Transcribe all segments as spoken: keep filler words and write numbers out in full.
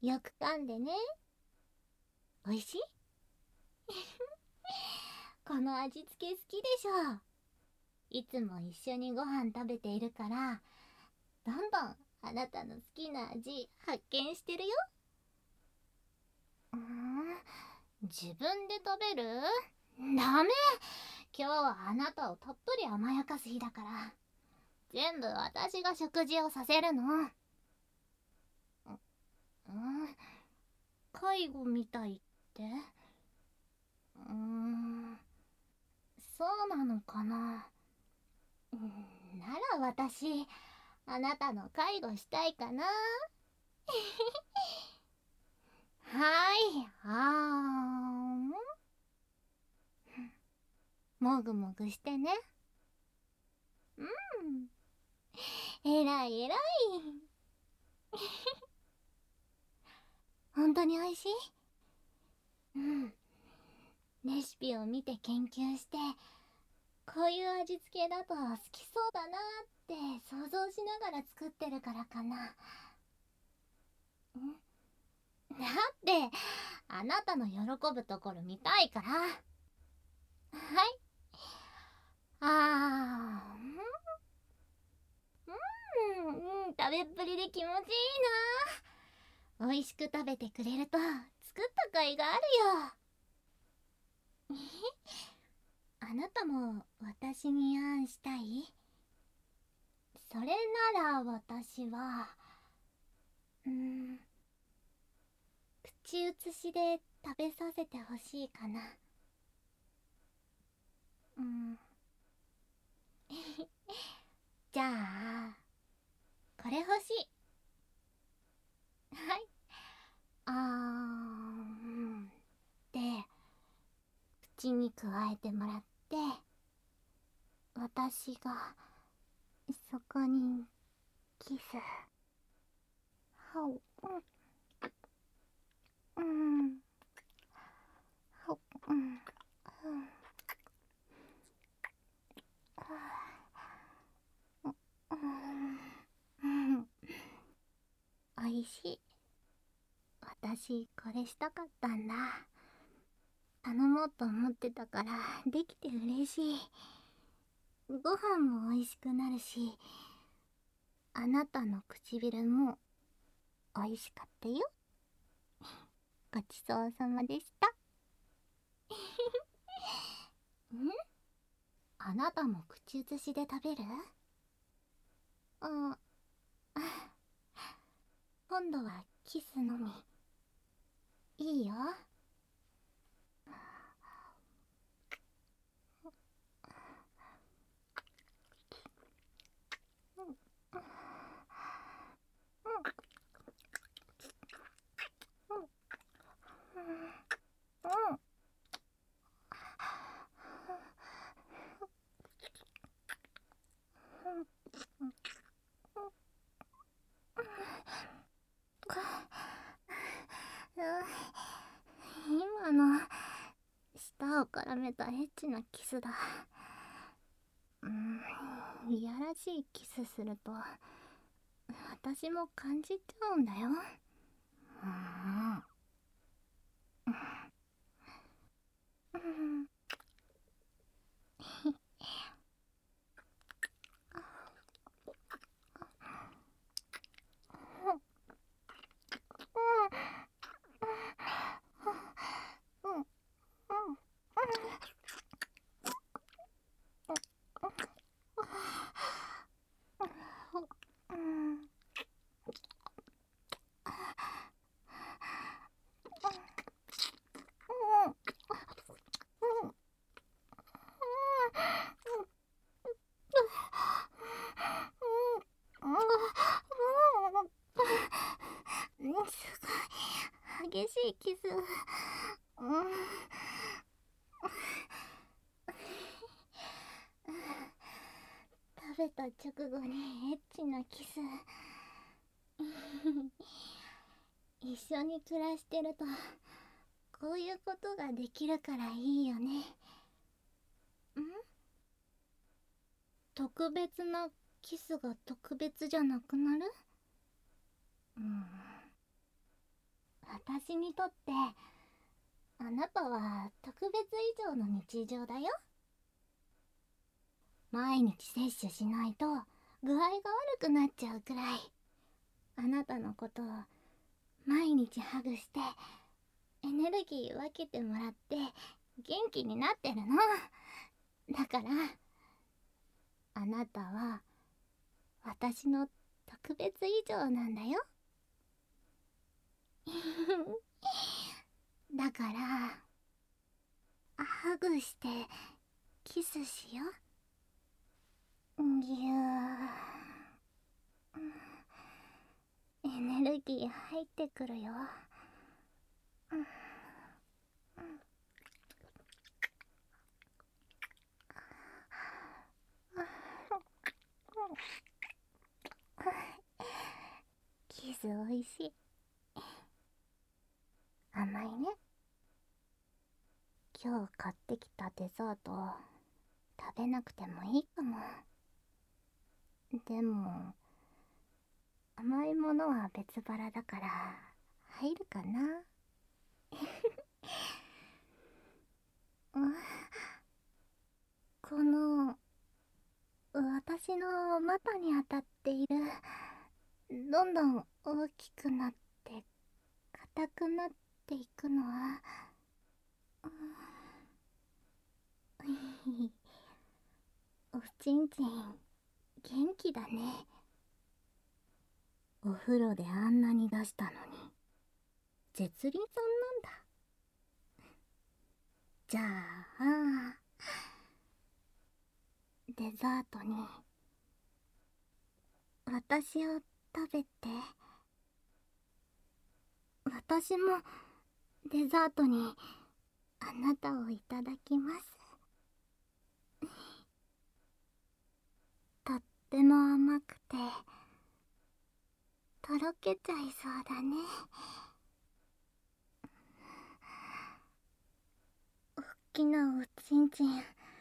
よく噛んでね。おいしい？この味付け好きでしょ。いつも一緒にご飯食べているから、どんどんあなたの好きな味発見してるよ。うーん、自分で食べる？ダメ。今日はあなたをたっぷり甘やかす日だから、全部私が食事をさせるの。うん、介護みたいって？うーん、そうなのかな。うん、なら私、あなたの介護したいかな。はい、あーん。もぐもぐしてね。うん。えらいえらい。本当に美味しい？うん。レシピを見て研究して、こういう味付けだと好きそうだなって想像しながら作ってるからかな。んだって、あなたの喜ぶところ見たいから。はい。あー、うん、うん、うん、食べっぷりで気持ちいいな。美味しく食べてくれると作った甲斐があるよ。あなたも私にあんしたい？それなら私は、うーん、口移しで食べさせてほしいかな。うん。じゃあ、これ欲しい。はい。あー、うん。で、口にくわえてもらって、私がそこにキス。はお、うん、うん、はお、うん、うん、うん、おいしい。私これしたかったんだ。頼もうと思ってたからできて嬉しい。ご飯も美味しくなるし、あなたの唇も美味しかったよ。ごちそうさまでした。ん、あなたも口移しで食べる？あ、今度はキスのみ。いいよ。うん。今の舌を絡めたエッチなキスだ。うん、いやらしいキスすると私も感じちゃうんだよ。うん、うん、うん、うん、うん、すごい激しいキス。うん、食べた直後にエッチなキス。一緒に暮らしてるとこういうことができるからいいよね。ん、特別なキスが特別じゃなくなる？うん、 私にとってあなたは特別以上の日常だよ。毎日摂取しないと具合が悪くなっちゃうくらい、あなたのことを毎日ハグしてエネルギー分けてもらって元気になってるの。だからあなたは私の特別以上なんだよ。だからハグしてキスしよう。ぎゅー、エネルギー入ってくるよ。キスおいしい。甘いね。今日買ってきたデザート食べなくてもいいかも。でも甘いものは別腹だから入るかな。この私の股に当たっている、どんどん大きくなって硬くなっていくのは、おちんちん元気だね。お風呂であんなに出したのに絶倫さんなんだ。じゃあデザートに私を食べて。私もデザートにあなたをいただきます。とっても甘くてとろけちゃいそうだね。おっきなおちんちん、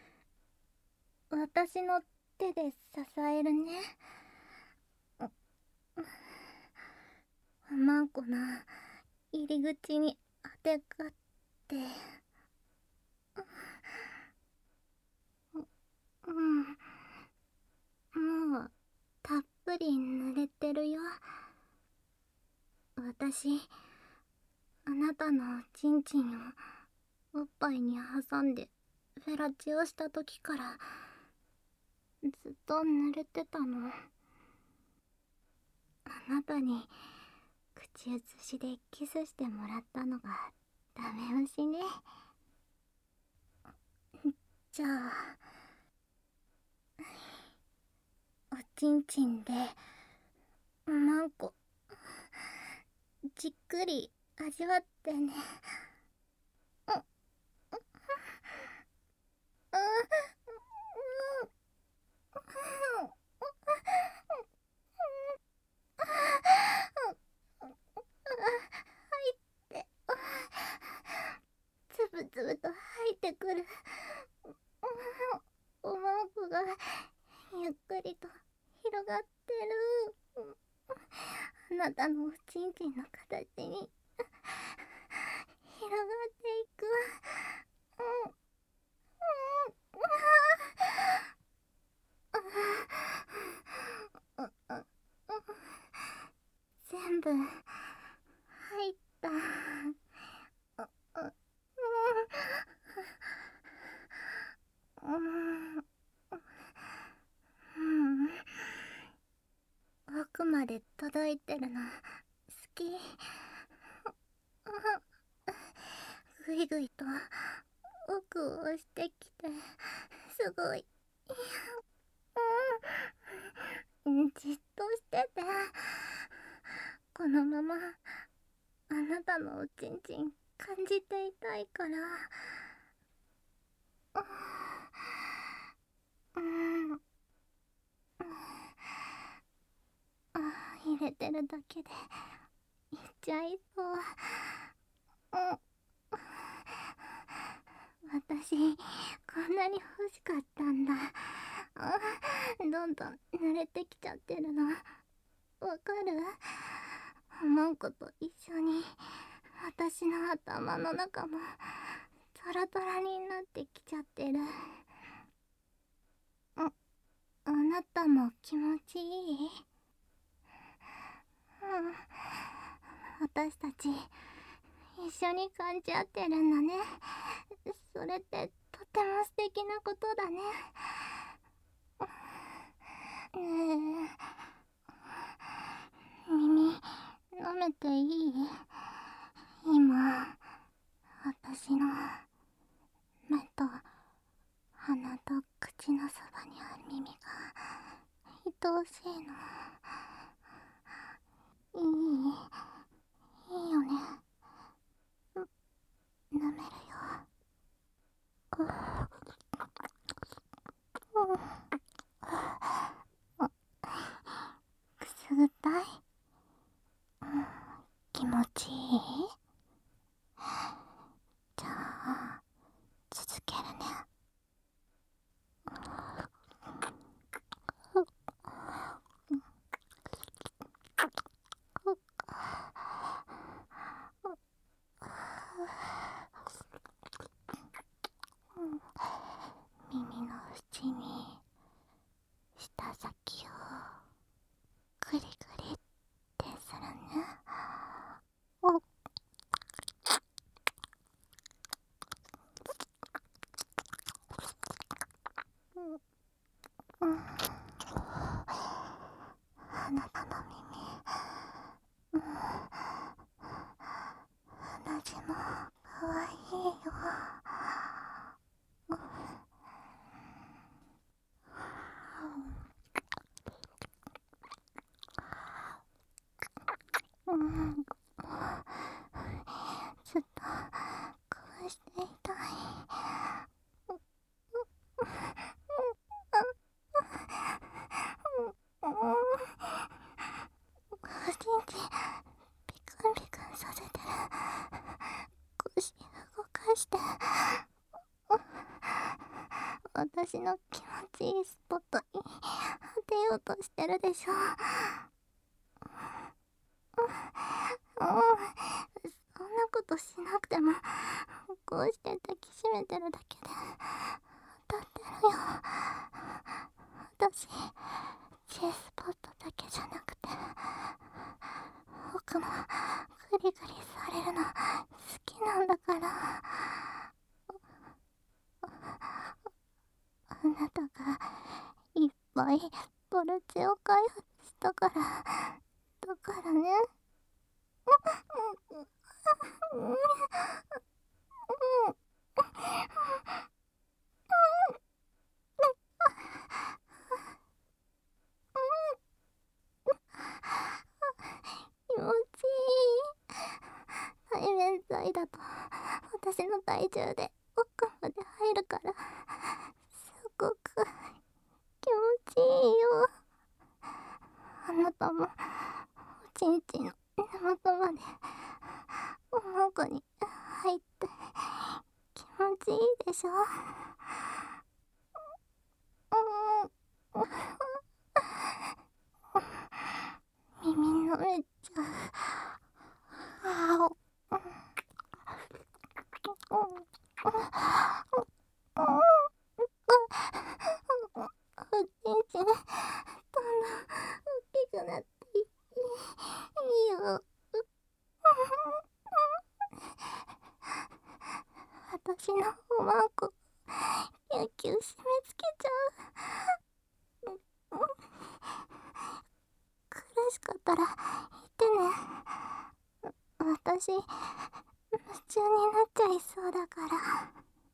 私の手で支えるね。おまんこの入り口にあてがって。うん、もうたっぷり濡れてるよ。私あなたのおちんちんをおっぱいに挟んでフェラチオした時からずっと濡れてたの。あなたに口移しでキスしてもらったのがダメ押しね。じゃあおちんちんでおまんこじっくり味わってね。つぶつぶと入ってくるおまんこがゆっくりと広がってる。あなたのおちんちんの形に広がっていく。うん全部入った。奥まで届いてるの好き。ぐいぐいと奥を押してきてすごい。うんじっとしてて。このままあなたのおちんちん感じていたいから。うんあ入れてるだけでいっちゃいそう。うん私こんなに欲しかったんだ。どんどん濡れてきちゃってるのわかる？おまんこと一緒に私の頭の中もトラトラになってきちゃってる。あ、あなたも気持ちいい？うん、私たち一緒に感じ合ってるんだね。それってとても素敵なことだね。ねえ、耳舐めていい？今私の目と鼻と口のそばにある耳が愛おしいの。いい？いいよね。舐めるよ。くすぐったい？気持ちいい？じゃあ続けるね。耳の縁に舌先をクリクリってするね。おっ、うん、あなたの耳、うん、鼻血もかわいいよ。うん、ずっとこうしていたい。おちんちんピクンピクンさせてる。腰動かして私の気持ちいいスポットに当てようとしてるでしょ。うん、そんなことしなくてもこうして抱きしめてるだけで当たってるよ。私 G スポットだけじゃなくて僕もグリグリされるの好きなんだから。あなたがいっぱいポルチを開発したからだからね。気持ちいい。背面剤だと私の体重で奥まで入るからすごく気持ちいいよ。あなたもおちんちんの根元までおもこに入って気持ちいいでしょ。うん、耳のめっちゃう。あお、おちんちんどんどん大きくなっていい、いいよ。私のおまんこキュッキュ締め付けちゃう。苦しかったら言ってね。私夢中になっちゃいそうだから。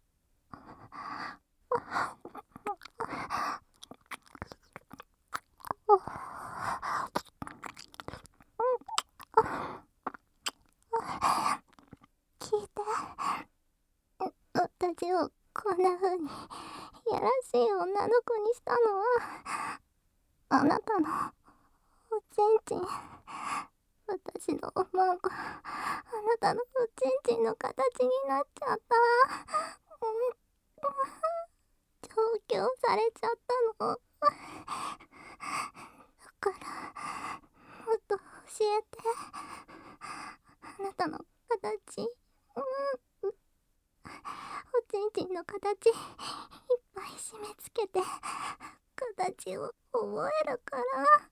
聞いて、私をこんな風にやらしい女の子にしたのはあなたのおちんちん。私のおまんこあなたのおちんちんの形になっちゃった。調教されちゃったの。だからもっと教えて。あなたの形、うん、おちんちんの形いっぱい締め付けて形を覚えるから。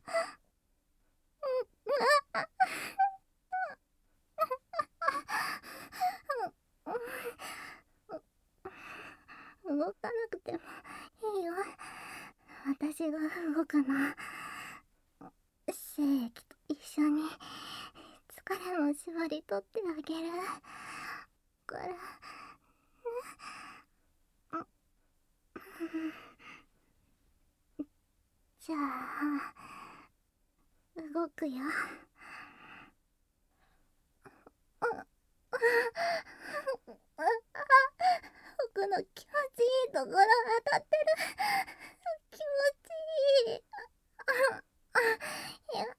動かなくてもいいよ。私が動くの。精液と一緒に疲れも縛り取ってあげるから。じゃあ動くよ。僕の気持ちいいところ当たってる。気持ちいい。いや、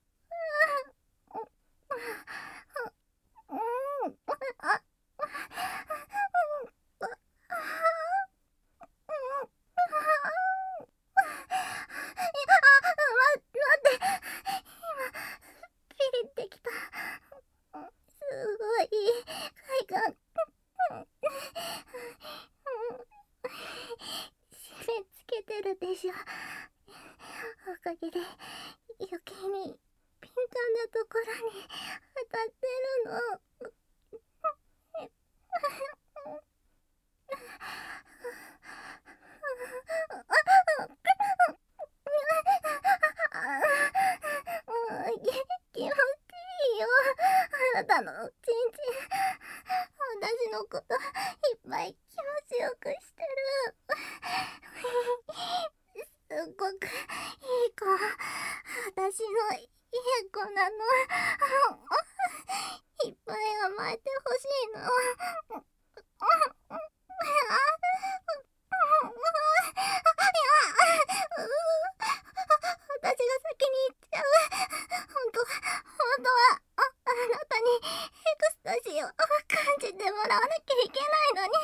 でしょ。おかげで余計に敏感なところに当たってるの。気持ちいいよ。あなたのちんちん私のこといっぱい気持ちよくしてる。すっごくいい子。私のいい子なの。いっぱい甘えてほしいの。私が先に行っちゃう。本当は本当は あ, あなたにエクスタシーを感じてもらわなきゃいけないのに。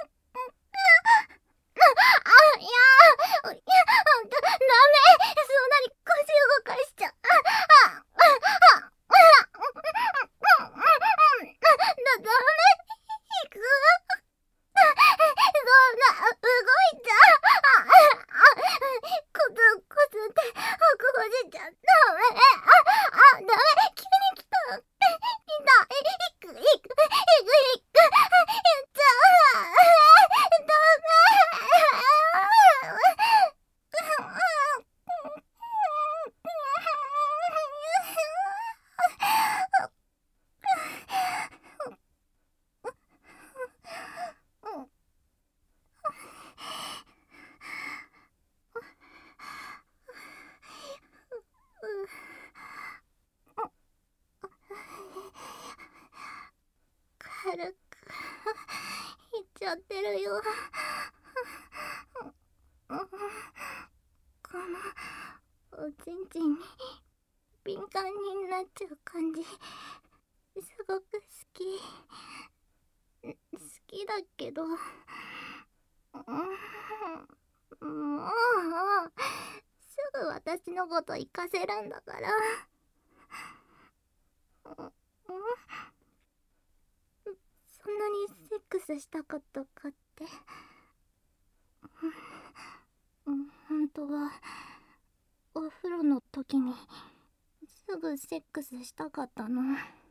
あ、いや、いや、ほんとダメ。そんなに腰動かしちゃう。あ、あ、あ、あ、だ、ダメ。行く。そんな動いちゃう。あ、あ、コツコツってこぼしちゃダメ。あ、あ、ダメ。急に来た。来た。行く行く行く行く。やっちゃう。ダメ。軽くいっちゃってるよ。このおちんちんに敏感になっちゃう感じすごく好き。好きだけど、もうすぐ私のこと行かせるんだから。そんなにセックスしたかったかって。本当はお風呂の時にすぐセックスしたかったの。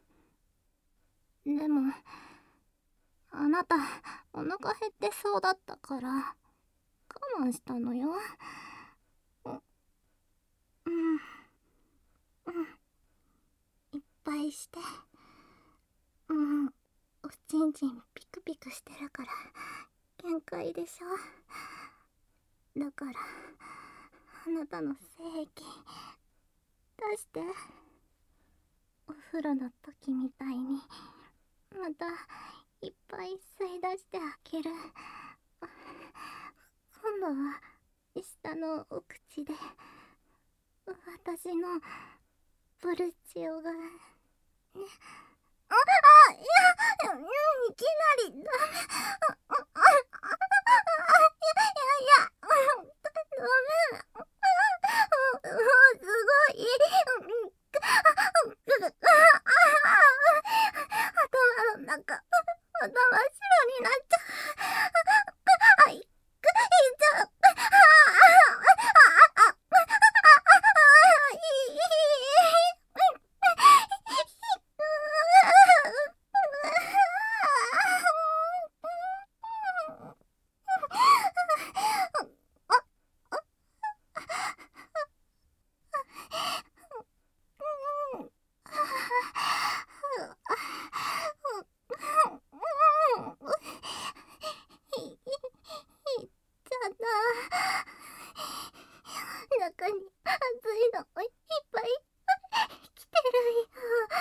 でもあなたお腹減ってそうだったから我慢したのよ。うんうんいっぱいして。うんおちんちんピクピクしてるから限界でしょ。だからあなたの精液出して。お風呂の時みたいにまたいっぱい吸い出してあげる。今度は下のお口で私のボルチオがね。ああ、いや、いきなりダメ。あ、あ、あ、いやいやいや、ダメ。もうすごい。頭の中中に熱いのもいっぱい来てるよ。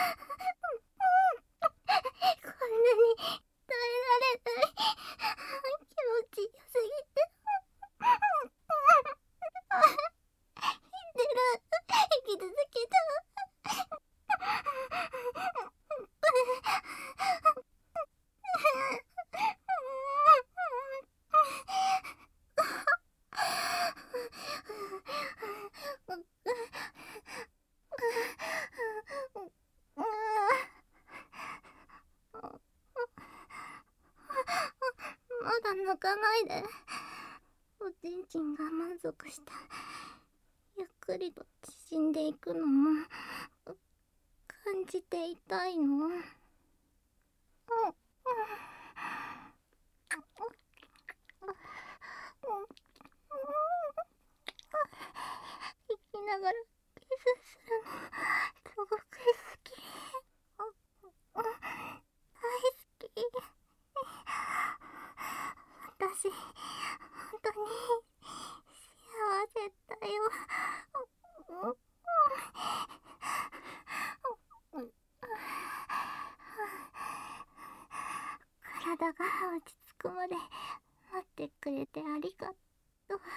こんなに耐えられない。気持ちよすぎて。出る。息続けた。まだ泣かないで。おちんちんが満足したゆっくりと縮んでいくのも感じていたいの。うん生きながらキスするのすごく好き。大好き。私本当に幸せだよ。体が落ち着くまで待ってくれてありがとう。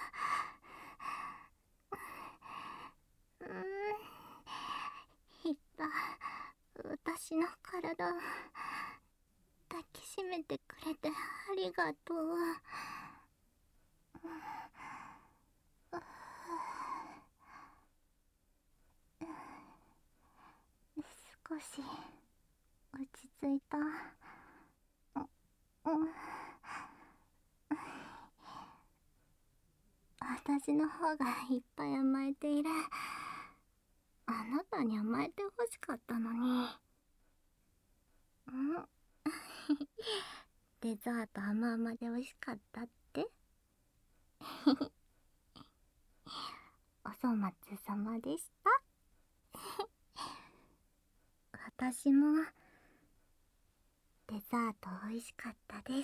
うーん、いった私の体を抱きしめてくれてありがとう。少し落ち着いた。うん、私の方がいっぱい甘えている。あなたに甘えてほしかったのに。んデザート甘々で美味しかったってお粗末様でした。私もデザート美味しかったです。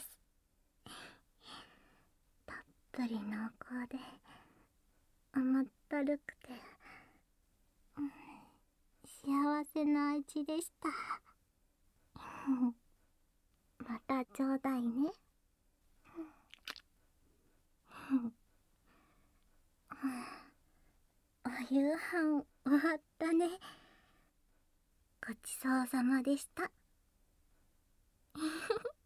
たっぷり濃厚で甘ったるくて、うん、幸せな味でした。またちょうだいね。お夕飯終わったね。ごちそうさまでした。